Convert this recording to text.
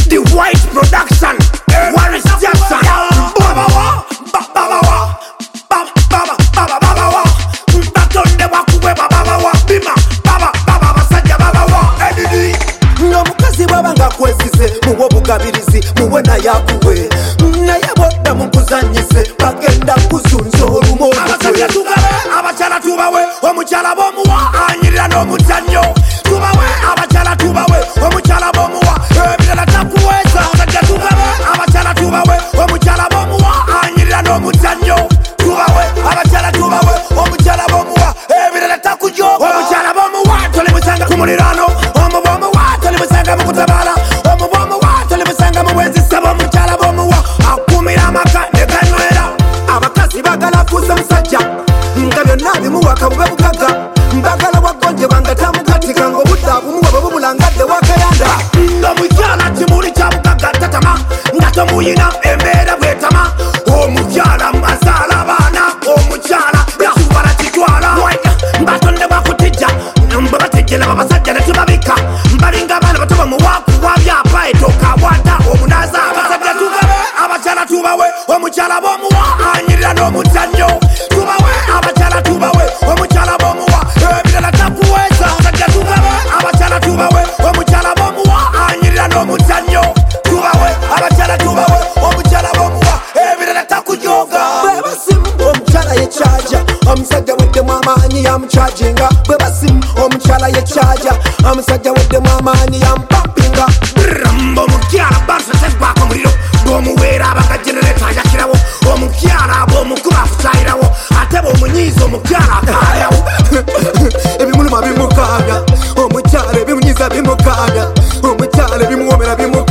The White Production, Waris Jackson, Baba wa, Baba wa, Baba wa, Batonde wakuwe Baba wa, Bima, Baba basajja Baba wa, Edidi. N'omukazi bw'abanga kwesize muwe obugabirizi muwe naye akuwe naye bodda mukuzanyise bagenda kuzunza olumo. Abasajja tubawe, abakyala tubawe, omukyala b'omuwa anyirira n'omuzannyo. Tubawe, abakyala tubawe, omukyala b'omuwa ebirala takuweesa. Abasajja tubawe, abakyala tubawe, omukyala b'omuwa anyirira n'omuzannyo. Tubawe, abakyala tubawe, omukyala b'omuwa ebirala takujooga. Omukyala b'omuwa tolimusanga ku muliraano, omu b'omuwa tolimusanga mu kutabaala, omu b'omuwa tolimusanga mu bwenzi ssebo. Omukyala b'omuwa akumira amaka ne ganywera. Abakazi bagala kuza musajja nga byonna bimuwaka bube bugaga mbagala wagonje banga tamukatika ng'obudde bumuwa bwe bubulangadde wakayanda. Omukyala kimuli kya bugagga tatama nga tomuyina embeera bwetama. Omukyala azaala abaana, omukyala yakubala kitwala. Batonde bakutijja bwe batejjera babasajja ne tubabika balinga abaana bato bamuwakuwa byapa etooka wata omunaaza. Abasajja tubawe, abakyala tubawe, omukyala b'omuwa anyirira n'omuzannyo. Tubawe, abakyala tubawe, omukyala b'omuwa ebirala takuweesa. Abasajja tubawe, abakyala tubawe, omukyala b'omuwa anyirira n'omuzannyo. Tubawe, abakyala tubawe, omukyala b'omuwa ebirala takujooga. Bwe basimu omukyala ye kyaja omusajja weddemu amaanyi yamukyajinga. Bwe basimu omukyala ye kyaja omusajja weddemu amaanyi yamupampinga. Omukyala bansasezbako muliro bw'omuweera abaga genereeta yakirawo. Omukyala bw'omukuba afukyayirawo ate bw'omunyiiza omukyala akaalyawo. Ebimuluma bimukaabya omukyala ebimunyiiza bimukaabya omukyala ebimuwomera bimukaabya.